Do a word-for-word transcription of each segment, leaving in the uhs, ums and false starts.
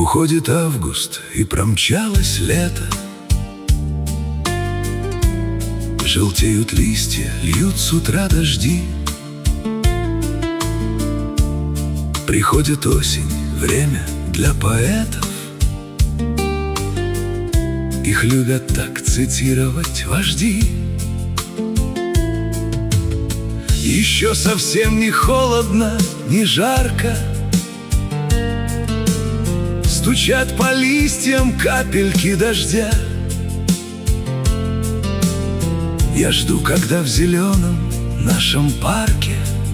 Уходит август, и промчалось лето. Желтеют листья, льют с утра дожди. Приходит осень, время для поэтов. Их любят так цитировать вожди. Еще совсем не холодно, не жарко. Стучат по листьям капельки дождя. Я жду, когда в зеленом нашем парке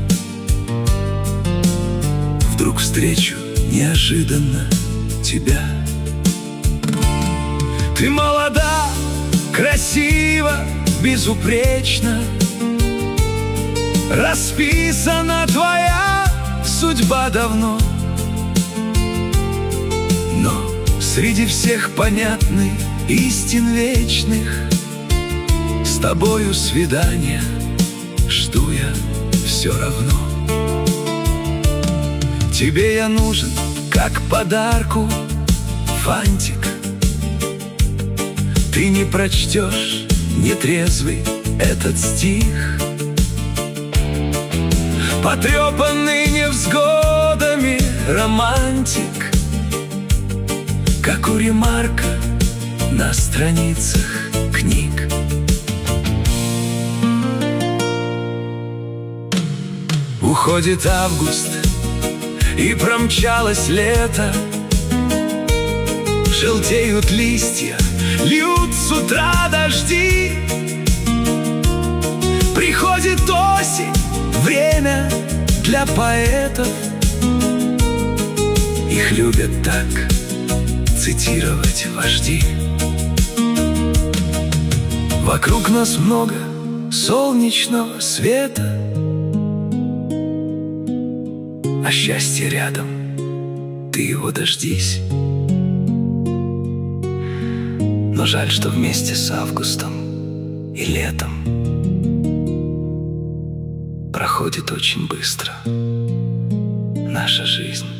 вдруг встречу неожиданно тебя. Ты молода, красива, безупречна. Расписана твоя судьба давно. Но среди всех понятных истин вечных с тобою свидания жду я все равно. Тебе я нужен, как подарку, фантик. Ты не прочтешь нетрезвый этот стих, потрепанный невзгодами романтик, как у Ремарка на страницах книг. Уходит август, и промчалось лето. Желтеют листья, льют с утра дожди. Приходит осень, время для поэтов. Их любят так цитировать вожди. Вокруг нас много солнечного света, а счастье рядом, ты его дождись. Но жаль, что вместе с августом и летом проходит очень быстро наша жизнь.